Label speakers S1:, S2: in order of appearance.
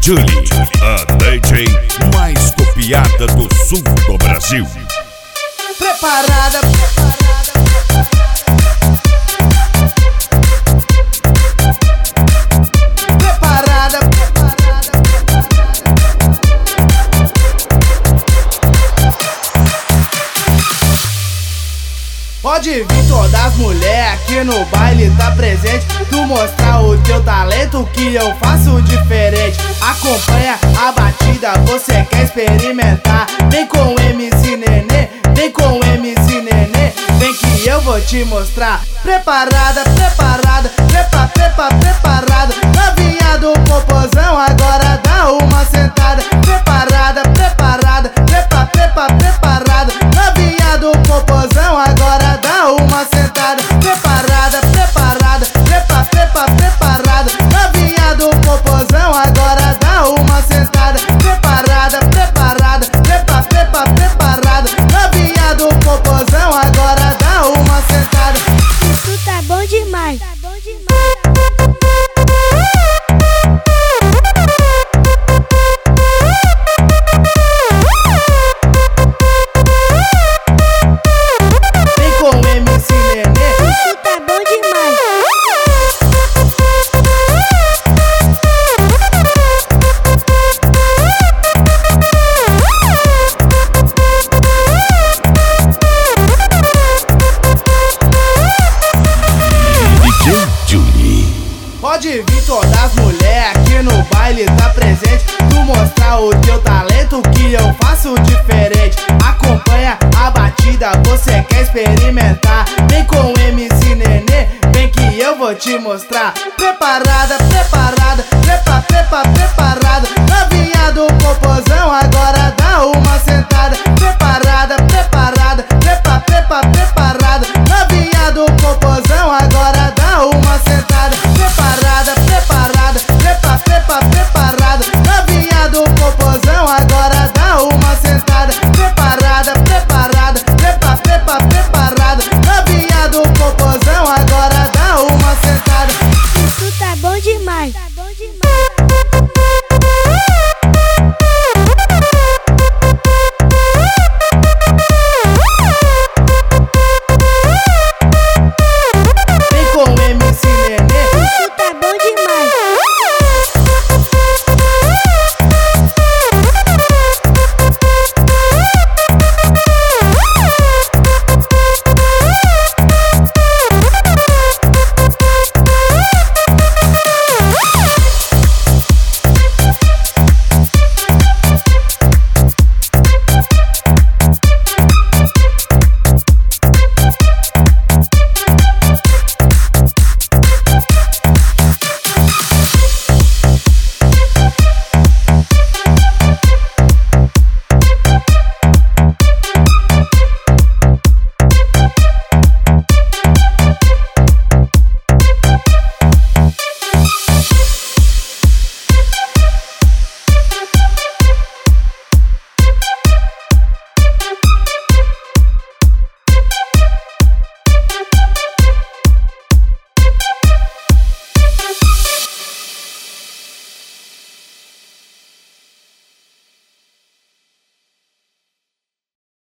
S1: Julie, a DJ mais copiada do sul do Brasil.
S2: Preparada. Pode vir todas as mulheres aqui no baile tá presente. Tu mostrar o teu talento que eu faço diferente. Acompanha a batida, você quer experimentar. Vem com o MC Nenê, vem com o MC Nenê. Vem que eu vou te mostrar. Preparada, preparada, preparada. Novinha do popozão, agora dá uma sentada. Preparada, preparada, preparada. Novinha do popozão, agora dá uma sentada. Preparada, preparada, preparada. Novinha do popozão, agora dá uma sentada. Preparada, preparada, preparada. Novinha do popozão, agora dá uma sentada.
S3: Isso tá bom demais.
S2: Pode vir todas as mulheres aqui no baile tá presente. Tu mostrar o teu talento que eu faço diferente. Acompanha a batida, você quer experimentar. Vem com o MC Nenê, vem que eu vou te mostrar. Preparada, preparada, preparada.